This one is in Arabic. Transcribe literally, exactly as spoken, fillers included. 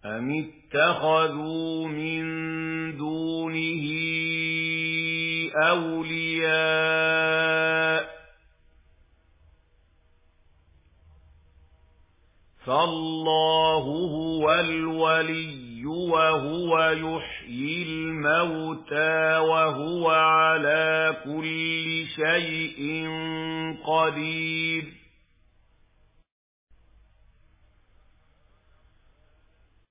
أَمِ اتَّخَذُوا مِن دُونِهِ أَوْلِيَاءَ فَاللَّهُ هُوَ الْوَلِيُّ وَهُوَ يُحْيِي الْمَوْتَى وَهُوَ عَلَى كُلِّ شَيْءٍ قَدِيرٌ